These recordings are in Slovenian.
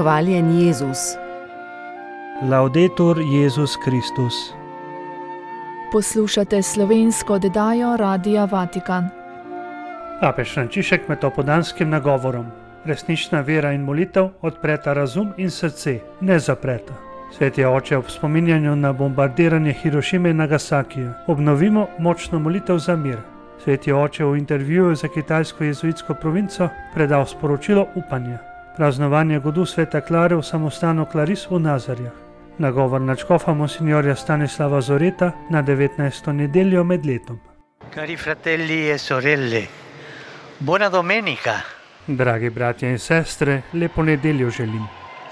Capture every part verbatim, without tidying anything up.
Hvaljen Jezus. Laudetur Jezus Kristus. Poslušate slovensko oddajo Radia Vatikan. Papež Frančišek med opoldanskim nagovorom. Resnična vera in molitev odpreta razum in srce, ne zapreta. Sveti oče, ob spominjanju na bombardiranje Hirošime in Nagasakija obnovimo močno molitev za mir. Sveti oče v intervjuju za kitajsko jezuitsko provinco predal sporočilo upanja. Praznovanje godu sveta Klare v samostanu Klaris v Nazarjah. Nagovor nadškofa monsignorja Stanislava Zoreta na devetnajsto nedeljo med letom. Cari fratelli e sorelle, buona domenica. Dragi bratje in sestre, lepo nedeljo želim.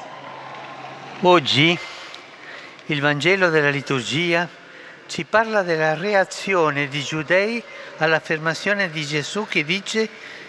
Oggi il Vangelo della liturgia ci parla della reazione di giudei all'affermazione di Gesù che dice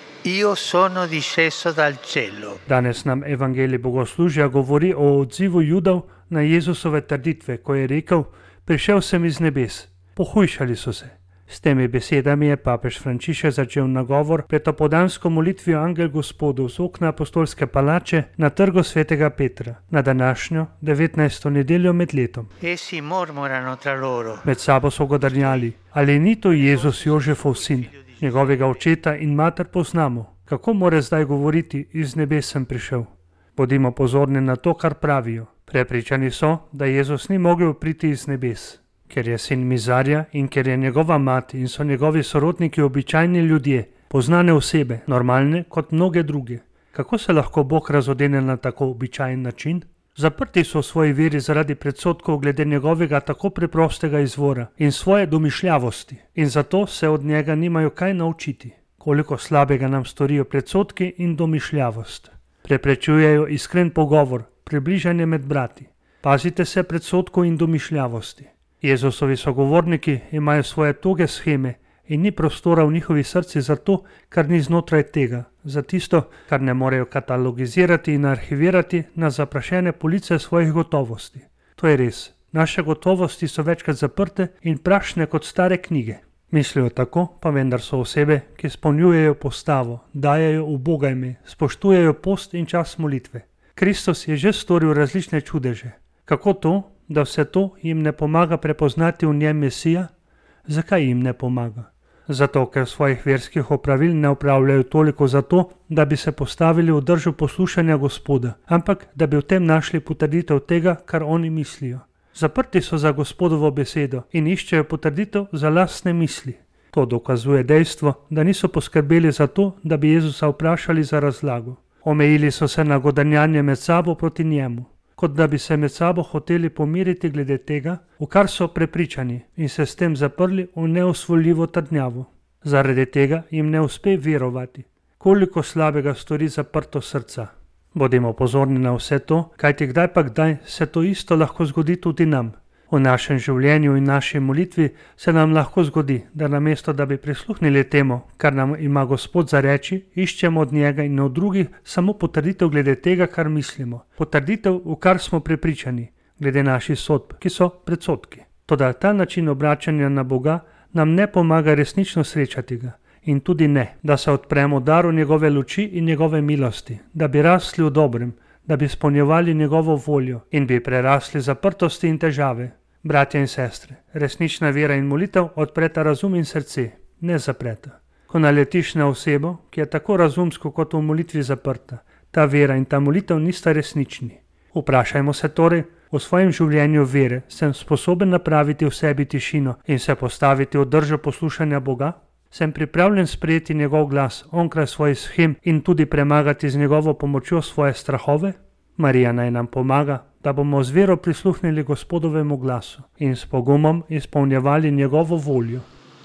Io sono disceso dal cielo. Danes nam evangelij bogoslužja govori o odzivu Judov na Jezusove trditve, ko je rekel: Prišel sem iz nebes, pohujšali so se. S temi besedami je papež Frančišek začel nagovor pred opoldansko molitvijo Angel Gospodov z okna apostolske palače na trgu svetega Petra, na današnjo devetnajsto nedeljo med letom. Essi mormorano tra loro. Med sabo so godarjali: Ali ni to Jezus Jožefov sin? Njegovega očeta in mater poznamo. Kako more zdaj govoriti, iz nebes sem prišel? Bodimo pozorni na to, kar pravijo. Prepričani so, da Jezus ni mogel priti iz nebes, ker je sin mizarja in ker je njegova mati in so njegovi sorodniki običajni ljudje, poznane osebe, normalne kot mnoge druge. Kako se lahko Bog razodene na tako običajen način? Zaprti so v svoji veri zaradi predsodkov glede njegovega tako preprostega izvora in svoje domišljavosti in zato se od njega nimajo kaj naučiti. Koliko slabega nam storijo predsodki in domišljavost. Preprečujejo iskren pogovor, približanje med brati. Pazite se predsodkov in domišljavosti. Jezusovi sogovorniki imajo svoje toge sheme in ni prostora v njihovi srci za to, kar ni znotraj tega, za tisto, kar ne morejo katalogizirati in arhivirati na zaprašene police svojih gotovosti. To je res. Naše gotovosti so večkrat zaprte in prašne kot stare knjige. Mislijo tako, pa vendar so osebe, ki izpolnjujejo postavo, dajejo v Boga ime, spoštujejo post in čas molitve. Kristus je že storil različne čudeže. Kako to, da vse to jim ne pomaga prepoznati v njem Mesija? Zakaj jim ne pomaga? Zato, ker svojih verskih opravil ne opravljajo toliko zato, da bi se postavili v držo poslušanja Gospoda, ampak da bi v tem našli potrditev tega, kar oni mislijo. Zaprti so za Gospodovo besedo in iščejo potrditev za lastne misli. To dokazuje dejstvo, da niso poskrbeli za to, da bi Jezusa vprašali za razlago. Omejili so se na godanjanje med sabo proti njemu, kot da bi se med sabo hoteli pomiriti glede tega, v kar so prepričani, in se s tem zaprli v neosvojljivo trdnjavo. Zaradi tega jim ne uspe verovati. Koliko slabega stori zaprto srca. Bodimo pozorni na vse to, kajti kdaj pa kdaj se to isto lahko zgodi tudi nam. V našem življenju in naši molitvi se nam lahko zgodi, da namesto da bi prisluhnili temu, kar nam ima Gospod za reči, iščemo od njega in od drugih samo potrditev glede tega, kar mislimo. Potrditev, v kar smo prepričani, glede naših sodb, ki so predsodki. Toda ta način obračanja na Boga nam ne pomaga resnično srečati ga. In tudi ne, da se odpremo daru njegove luči in njegove milosti, da bi rasli v dobrem, da bi izpolnjevali njegovo voljo in bi prerasli zaprtosti in težave. Bratje in sestre, resnična vera in molitev odpreta razum in srce, ne zapreta. Ko naletiš na osebo, ki je tako razumsko kot v molitvi zaprta, ta vera in ta molitev nista resnični. Vprašajmo se torej, v svojem življenju vere sem sposoben napraviti v sebi tišino in se postaviti v držo poslušanja Boga? Sem pripravljen sprejeti njegov glas onkraj svojih shem in tudi premagati z njegovo pomočjo svoje strahove? Marija naj nam pomaga, da bomo z vero prisluhnili Gospodovemu glasu in s pogumom izpolnjevali njegovo voljo.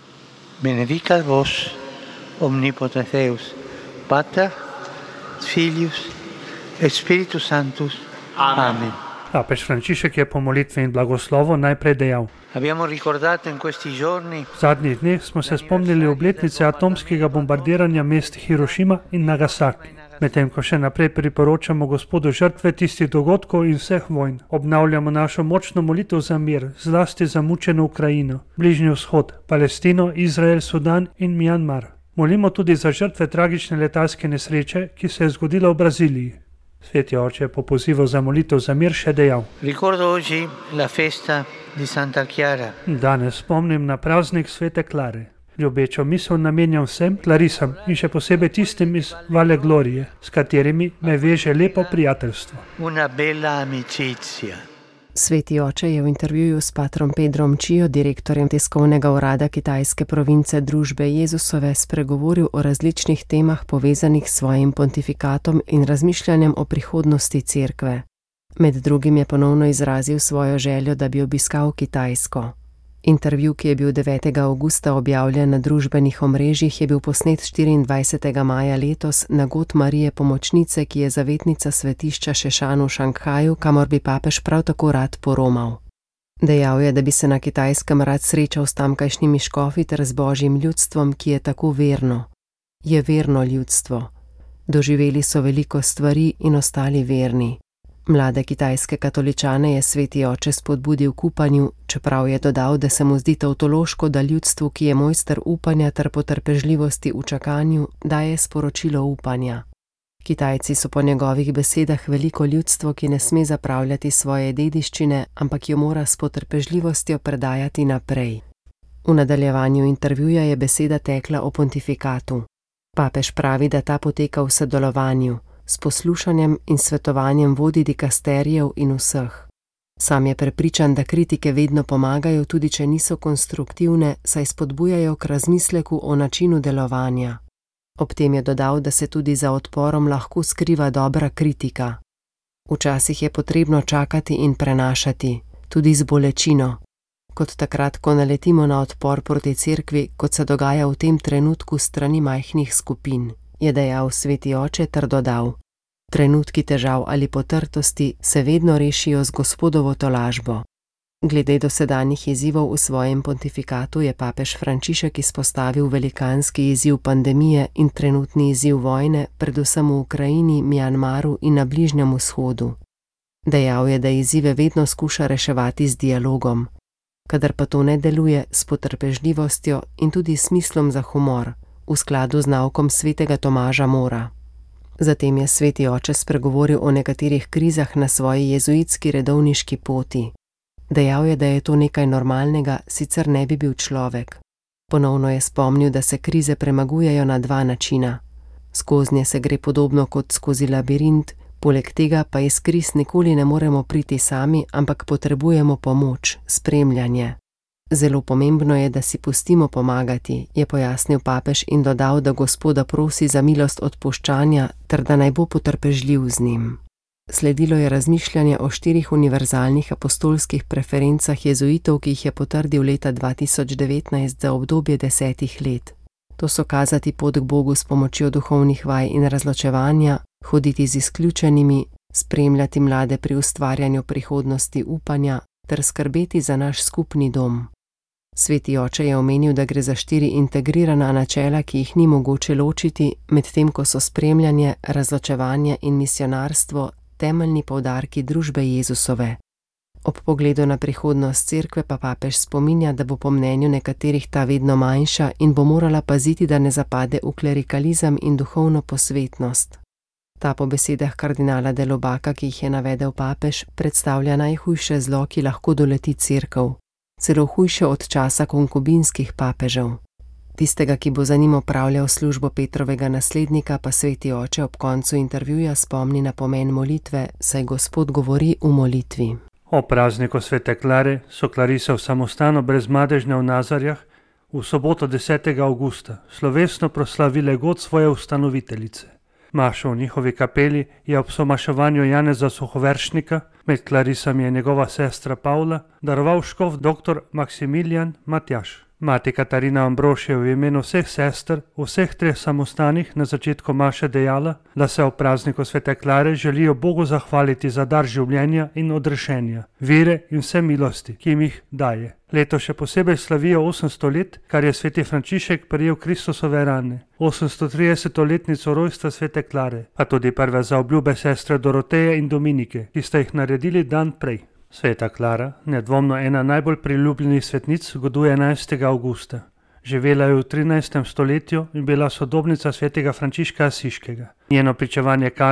Benedicat vos, omnipotens Deus, Pater, Filius et Spiritus Sanctus. Amen. Papež Frančišek je po molitvi in blagoslovu najprej dejal: Abbiamo ricordato in questi giorni V zadnjih dneh smo se spomnili obletnice atomskega bombardiranja mest Hirošima in Nagasaki. Medtem ko še naprej priporočamo Gospodu žrtve tistih dogodkov in vseh vojn, obnavljamo našo močno molitev za mir, zlasti za mučeno Ukrajino, Bližnji vzhod, Palestino, Izrael, Sudan in Mjanmar. Molimo tudi za žrtve tragične letalske nesreče, ki se je zgodila v Braziliji. Sveti oče je po pozivu za molitev za mir še dejal: Ricordo oggi la festa di Santa Chiara. Danes spomnim na praznik svete Klare. Ljubečo misel namenjam vsem klarisam in še posebej tistim iz Vale Glorije, s katerimi me veže lepo prijateljstvo. Una bella amicizia. Sveti oče je v intervjuju s patrom Pedrom Čijo, direktorjem tiskovnega urada kitajske province družbe Jezusove, spregovoril o različnih temah povezanih s svojim pontifikatom in razmišljanjem o prihodnosti cerkve. Med drugim je ponovno izrazil svojo željo, da bi obiskal Kitajsko. Intervju, ki je bil devetega avgusta objavljen na družbenih omrežjih, je bil posnet štiriindvajsetega maja letos na god Marije Pomočnice, ki je zavetnica svetišča Šešan v Šanghaju, kamor bi papež prav tako rad poromal. Dejal je, da bi se na Kitajskem rad srečal s tamkajšnjimi škofi ter z božjim ljudstvom, ki je tako verno. Je verno ljudstvo. Doživeli so veliko stvari in ostali verni. Mlade kitajske katoličane je sveti oče spodbudil k upanju, čeprav je dodal, da se mu zdi tautološko, da ljudstvu, ki je mojster upanja ter potrpežljivosti v čakanju, daje sporočilo upanja. Kitajci so po njegovih besedah veliko ljudstvo, ki ne sme zapravljati svoje dediščine, ampak jo mora s potrpežljivostjo predajati naprej. V nadaljevanju intervjuja je beseda tekla o pontifikatu. Papež pravi, da ta poteka v sodelovanju, s poslušanjem in svetovanjem vodij dikasterijev in vseh. Sam je prepričan, da kritike vedno pomagajo, tudi če niso konstruktivne, saj spodbujajo k razmisleku o načinu delovanja. Ob tem je dodal, da se tudi za odporom lahko skriva dobra kritika. Včasih je potrebno čakati in prenašati, tudi z bolečino. Kot takrat, ko naletimo na odpor proti cerkvi, kot se dogaja v tem trenutku strani majhnih skupin, je dejal sveti oče ter dodal: Trenutki težav ali potrtosti se vedno rešijo z Gospodovo tolažbo. Glede dosedanjih izzivov v svojem pontifikatu je papež Frančišek izpostavil velikanski izziv pandemije in trenutni izziv vojne, predvsem v Ukrajini, Mjanmaru in na Bližnjem vzhodu. Dejal je, da izzive vedno skuša reševati z dialogom. Kadar pa to ne deluje, s potrpežljivostjo in tudi smislom za humor, v skladu z naukom svetega Tomaža Mora. Zatem je sveti oče spregovoril o nekaterih krizah na svoji jezuitski redovniški poti. Dejal je, da je to nekaj normalnega, sicer ne bi bil človek. Ponovno je spomnil, da se krize premagujejo na dva načina. Skoznje se gre podobno kot skozi labirint, poleg tega pa iz kriz nikoli ne moremo priti sami, ampak potrebujemo pomoč, spremljanje. Zelo pomembno je, da si pustimo pomagati, je pojasnil papež in dodal, da Gospoda prosi za milost odpuščanja ter da naj bo potrpežljiv z njim. Sledilo je razmišljanje o štirih univerzalnih apostolskih preferencah jezuitov, ki jih je potrdil leta dva tisoč devetnajst za obdobje desetih let. To so kazati pot k Bogu s pomočjo duhovnih vaj in razločevanja, hoditi z izključenimi, spremljati mlade pri ustvarjanju prihodnosti upanja ter skrbeti za naš skupni dom. Sveti oče je omenil, da gre za štiri integrirana načela, ki jih ni mogoče ločiti, medtem ko so spremljanje, razločevanje in misionarstvo temeljni poudarki družbe Jezusove. Ob pogledu na prihodnost cerkve pa papež spominja, da bo po mnenju nekaterih ta vedno manjša in bo morala paziti, da ne zapade v klerikalizem in duhovno posvetnost. Ta po besedah kardinala Delobaka, ki jih je navedel papež, predstavlja najhujše zlo, ki lahko doleti cerkev. Celo hujše od časa konkubinskih papežev. Tistega, ki bo za njim opravljal službo Petrovega naslednika, pa sveti oče ob koncu intervjuja spomni na pomen molitve, saj Gospod govori v molitvi. O prazniku svete Klare so klarise v samostanu brez madežne v Nazarjah v soboto desetega avgusta slovesno proslavile god svoje ustanoviteljice. Mašo v njihovi kapeli je ob somaševanju Janeza Suhoveršnika, med klarisami je njegova sestra Pavla, daroval škof dr. Maksimilijan Matjaž. Mati Katarina Ambrož je v imenu vseh sester v vseh treh samostanih na začetku maše dejala, da se ob prazniku svete Klare želijo Bogu zahvaliti za dar življenja in odrešenja, vere in vse milosti, ki jim jih daje. Leto še posebej slavijo osemsto let, kar je sveti Frančišek prejel Kristusove rane, osemsto tridesetletnico rojstva svete Klare, pa tudi prve zaobljube sestre Doroteje in Dominike, ki sta jih naredili dan prej. Sveta Klara, nedvomno ena najbolj priljubljenih svetnic, goduje enajstega avgusta. Živela je v trinajstem stoletju in bila sodobnica svetega Frančiška Asiškega. Njeno pričevanje kaže,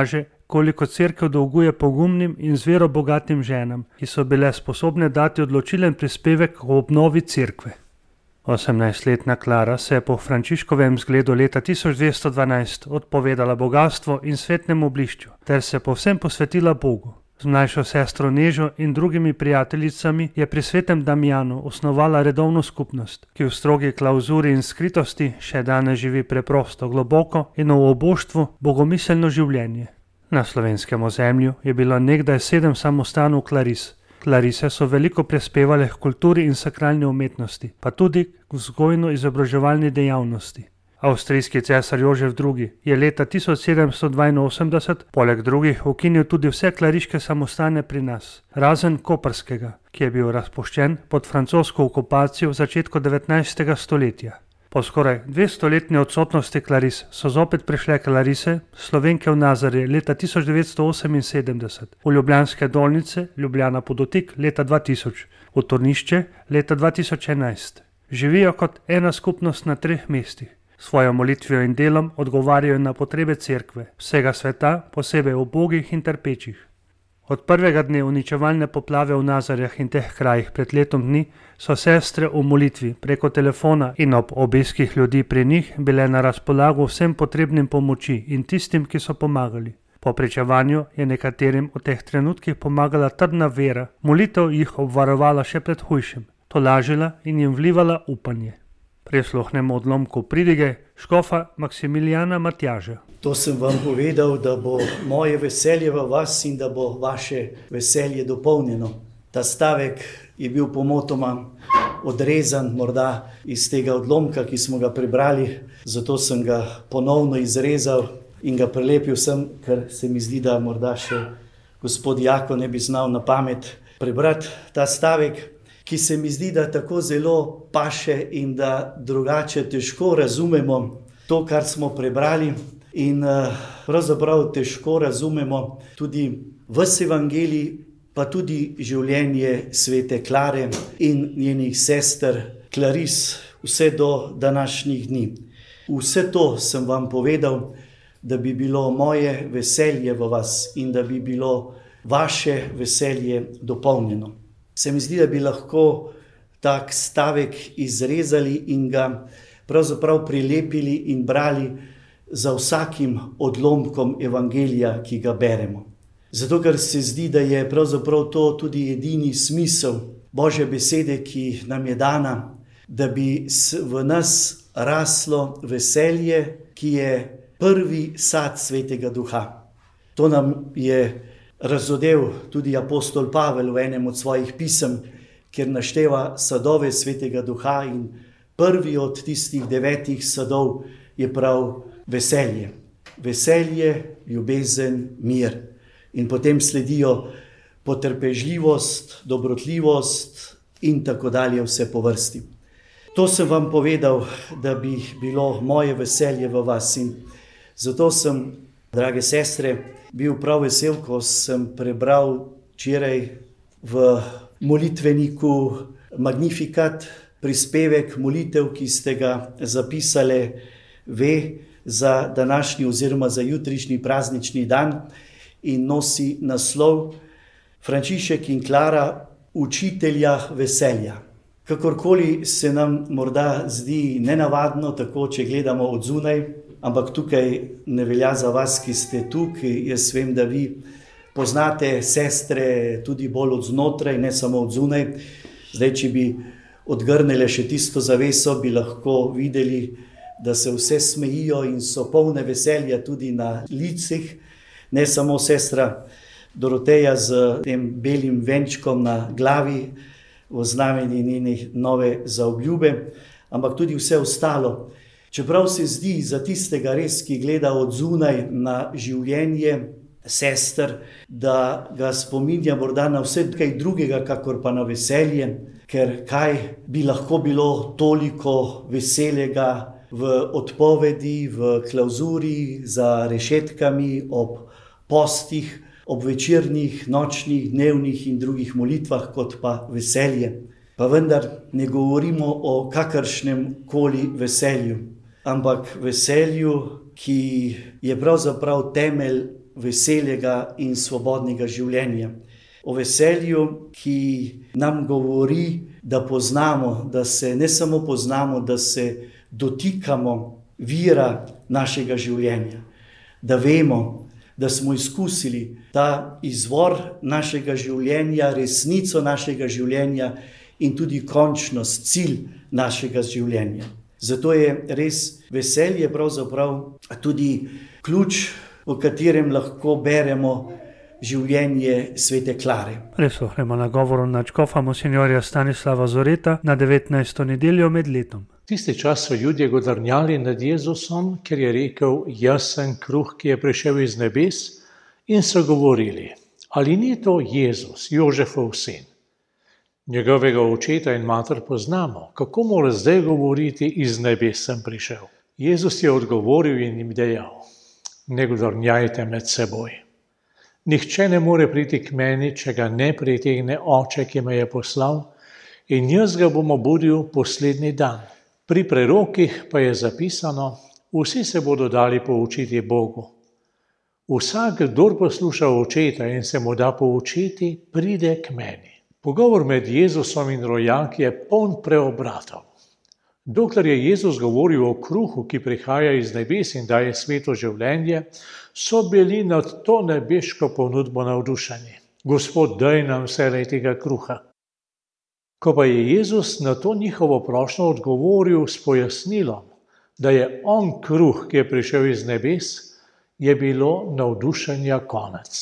koliko cerkev dolguje pogumnim in z vero bogatim ženam, ki so bile sposobne dati odločilen prispevek k obnovi cerkve. osemnajstletna Klara se je po Frančiškovem zgledu leta tisoč dvesto dvanajst odpovedala bogatstvu in svetnemu blišču ter se povsem posvetila Bogu. Z mlajšo sestro Nežo in drugimi prijateljicami je pri svetem Damjanu osnovala redovno skupnost, ki v strogi klauzuri in skritosti še danes živi preprosto, globoko in v oboštvu bogomiselno življenje. Na slovenskem ozemlju je bilo nekdaj sedem samostanov klaris. Klarise so veliko prispevale k kulturi in sakralni umetnosti, pa tudi k vzgojno-izobraževalni dejavnosti. Avstrijski cesar Jožef drugi. je leta tisoč sedemsto dvainosemdeset poleg drugih ukinil tudi vse klariške samostane pri nas, razen koprskega, ki je bil razpuščen pod francosko okupacijo v začetku devetnajstega stoletja. Po skoraj dvestoletni odsotnosti klaris so zopet prišle klarise, Slovenke v Nazarje leta tisoč devetsto oseminsedemdeset, v Ljubljanske Dolnice, Ljubljana Podotik leta dva tisoč, v Tornišče leta dva tisoč enajst. Živijo kot ena skupnost na treh mestih. Svojo molitvijo in delom odgovarjajo na potrebe cerkve, vsega sveta, posebej ubogih in trpečih. Od prvega dne uničevalne poplave v Nazarjah in teh krajih pred letom dni so sestre v molitvi preko telefona in ob obiskih ljudi pri njih bile na razpolago vsem potrebnim pomoči in tistim, ki so pomagali. Po pričevanju je nekaterim v teh trenutkih pomagala trdna vera, molitev jih obvarovala še pred hujšim, tolažila in jim vlivala upanje. Prisluhnemo odlomku pridige škofa Maksimilijana Matjaža. To sem vam povedal, da bo moje veselje v vas in da bo vaše veselje dopolnjeno. Ta stavek je bil pomotoma odrezan morda iz tega odlomka, ki smo ga prebrali, zato sem ga ponovno izrezal in ga prelepil sem, ker se mi zdi, da morda še gospod Jako ne bi znal na pamet prebrati ta stavek, ki se mi zdi, da tako zelo paše in da drugače težko razumemo to, kar smo prebrali in pravzaprav težko razumemo tudi ves evangelij, pa tudi življenje svete Klare in njenih sester Klaris vse do današnjih dni. Vse to sem vam povedal, da bi bilo moje veselje v vas in da bi bilo vaše veselje dopolnjeno. Se mi zdi, da bi lahko tak stavek izrezali in ga pravzaprav prilepili in brali za vsakim odlomkom evangelija, ki ga beremo. Zato, ker se zdi, da je pravzaprav to tudi edini smisel Božje besede, ki nam je dana, da bi v nas raslo veselje, ki je prvi sad Svetega Duha. To nam je razodel tudi apostol Pavel v enem od svojih pisem, kjer našteva sadove Svetega Duha in prvi od tistih devetih sadov je prav veselje. Veselje, ljubezen, mir. In potem sledijo potrpežljivost, dobrotljivost in tako dalje vse po vrsti. To sem vam povedal, da bi bilo moje veselje v vas in zato sem, drage sestre, bil prav vesel, ko sem prebral včeraj v molitveniku Magnificat prispevek molitev, ki ste ga zapisali ve za današnji oziroma za jutrišnji praznični dan in nosi naslov Frančišek in Klara, učitelja veselja. Kakorkoli se nam morda zdi nenavadno, tako če gledamo od zunaj, ampak tukaj ne velja za vas, ki ste tukaj. Jaz vem, da vi poznate sestre tudi bolj od znotraj, ne samo od zunaj. Zdaj, če bi odgrnile še tisto zaveso, bi lahko videli, da se vse smejijo in so polne veselja tudi na licih. Ne samo sestra Doroteja z tem belim venčkom na glavi v znamenju njene nove zaobljube, ampak tudi vse ostalo. Čeprav se zdi za tistega res, ki gleda od zunaj na življenje sester, da ga spominja morda na vse kaj drugega, kakor pa na veselje, ker kaj bi lahko bilo toliko veselega v odpovedi, v klauzuri, za rešetkami, ob postih, ob večernih, nočnih, dnevnih in drugih molitvah, kot pa veselje. Pa vendar ne govorimo o kakršnem koli veselju, ampak veselju, ki je pravzaprav temelj veselega in svobodnega življenja. O veselju, ki nam govori, da poznamo, da se ne samo poznamo, da se dotikamo vira našega življenja, da vemo, da smo izkusili ta izvor našega življenja, resnico našega življenja in tudi končnost, cilj našega življenja. Zato je res veselje pravzaprav tudi ključ, v katerem lahko beremo življenje svete Klare. Presluhnemo nagovor nadškofa monsinjorja Stanislava Zoreta na devetnajsto nedeljo med letom. Tisti čas so ljudje godrnjali nad Jezusom, ker je rekel: jaz sem kruh, ki je prišel iz nebes, in so govorili: ali ni to Jezus, Jožefov sin? Njegovega očeta in mater poznamo, kako mora zdaj govoriti: iz nebes sem prišel? Jezus je odgovoril in jim dejal: ne godrnjajte med seboj. Nihče ne more priti k meni, če ga ne pritegne Oče, ki me je poslal, in jaz ga bom obudil poslednji dan. Pri prerokih pa je zapisano: vsi se bodo dali poučiti Bogu. Vsak, kdor posluša očeta in se mu da poučiti, pride k meni. Pogovor med Jezusom in rojaki je poln preobratov. Dokler je Jezus govoril o kruhu, ki prihaja iz nebes in daje sveto življenje, so bili nad to nebeško ponudbo navdušeni. Gospod, daj nam vselej tega kruha. Ko pa je Jezus na to njihovo prošnjo odgovoril s pojasnilom, da je on kruh, ki je prišel iz nebes, je bilo navdušenja konec.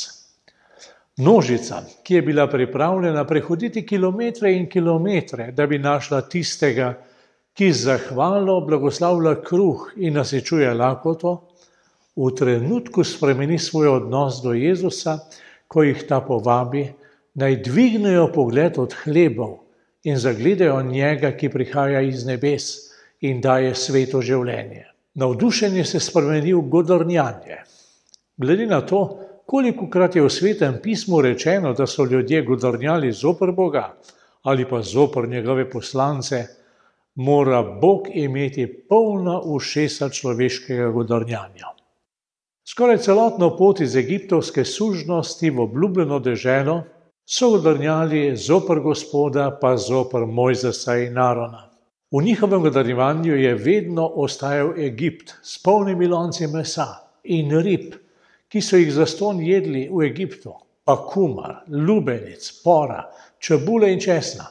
Množica, ki je bila pripravljena prehoditi kilometre in kilometre, da bi našla tistega, ki z zahvalo blagoslavlja kruh in nasičuje lakoto, v trenutku spremeni svoj odnos do Jezusa, ko jih ta povabi, naj dvignejo pogled od hlebov in zagledajo njega, ki prihaja iz nebes in daje sveto življenje. Navdušenje se spremeni v godrnjanje. Glede na to, kolikokrat je v Svetem pismu rečeno, da so ljudje godrnjali zoper Boga ali pa zoper njegove poslance, mora Bog imeti polna ušesa človeškega godrnjanja. Skoraj celotno pot iz egiptovske sužnosti v obljubljeno deželo so godrnjali zoper Gospoda pa zoper Mojzesa in Arona. V njihovem godrnjevanju je vedno ostajal Egipt s polnimi lonci mesa in rib, ki so jih zastonj jedli v Egiptu, pa kumar, lubenic, pora, čebule in česna.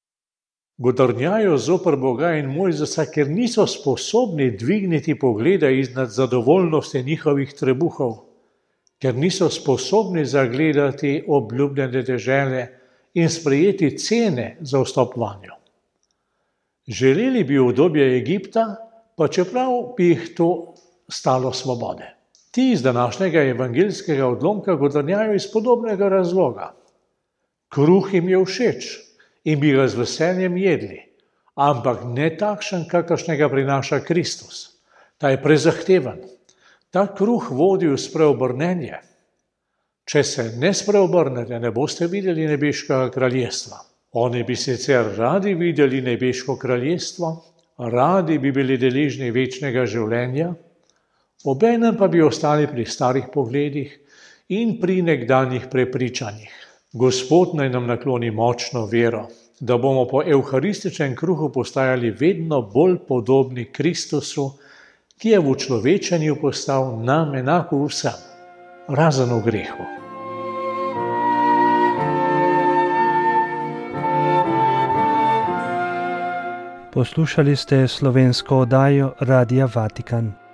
Godrnjajo zoper Boga in Mojzesa, ker niso sposobni dvigniti pogleda iznad zadovoljnosti njihovih trebuhov, ker niso sposobni zagledati obljubljene dežele in sprejeti cene za vstop vanjo. Želeli bi obdobje Egipta, pa čeprav bi jih to stalo svobode. Ti iz današnjega evangeljskega odlomka godrnjajo iz podobnega razloga. Kruh jim je všeč in bi ga z veseljem jedli, ampak ne takšen, kakršnega prinaša Kristus. Ta je prezahteven. Ta kruh vodi v spreobrnenje. Če se ne spreobrnete, ne boste videli nebeškega kraljestva. Oni bi sicer radi videli nebeško kraljestvo, radi bi bili deležni večnega življenja, obenem pa bi ostali pri starih pogledih in pri nekdanjih prepričanjih. Gospod naj nam nakloni močno vero, da bomo po evharističnem kruhu postajali vedno bolj podobni Kristusu, ki je v človečenju postal nam enako vsem, razen v grehu. Poslušali ste slovensko oddajo Radia Vatikan.